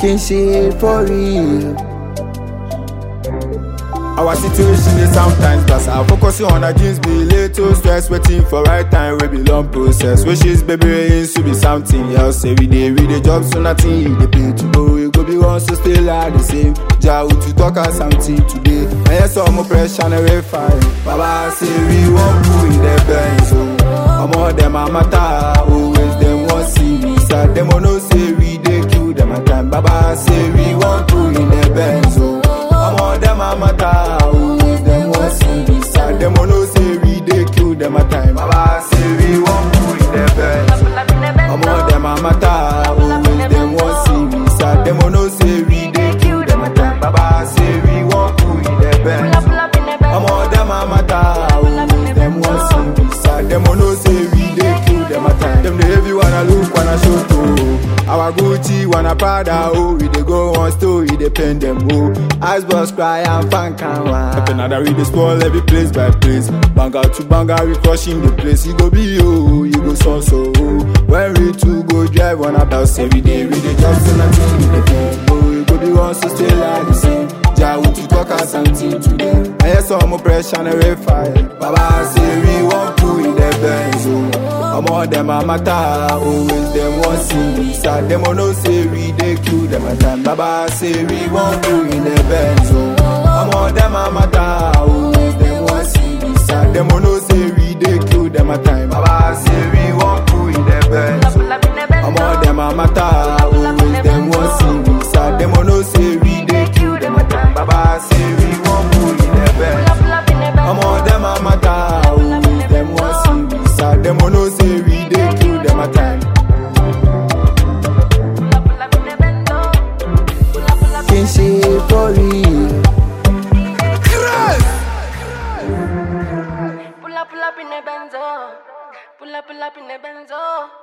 Can shit for real. Our situation is sometimes that's how focusing on our dreams be little stress, waiting for right time we be long process. Wishes baby rains to be something else. Every day we the job so nothing you dey pay tomorrow. We go be one so still are the same. Jah to talk us something today. And yes all more pressure and we fine. Baba say we won't put in the Benz. So more them a matter. Always them want see me sad. Them no say we dey kill them at time. Baba say we won't put in the Benz. So more them a matter. Always them want see me sad. Them no say we dey kill them at time. Baba say we won't put in the Benz. More them a matter. Always them want see me sad. Them no say we dey kill them at time. Baba say we won't put in the Benz. More them a matter. Always them want see me sad. Them no say we dey kill them at time. Them the heavy wanna look wanna show too. Our Gucci wanna Prada, oh, we dey go on story, they pen them, oh. Ice boss cry and fan can one. Up another read the spoil every place by place. Banger to banger, we crushing the place. You go be, oh, you go so, oh. When we two go drive on a bus every day, we dey just so nothing we dey pay. Oh, you go be one so still like the same. Jah to talk us something today. And yes, all more pressure and we fire. Baba say we want to in the Benz, oh. More them a matter, always them want see me sad. Them no say we dey kill them at time. Baba say we want to in the Benz, oh. More them a matter, always them want see me sad. Them no say we dey kill them at time. Baba say we want to in the Benz, oh. More them a matter, always them want see me sad. Them no say we dey kill them at time. Baba say we want to in the Benz, more them a matter, always them want see me sad. Them no say we dey kill them at time. Can shit for real. Pull up in the Benzo. Pull up in the Benzo.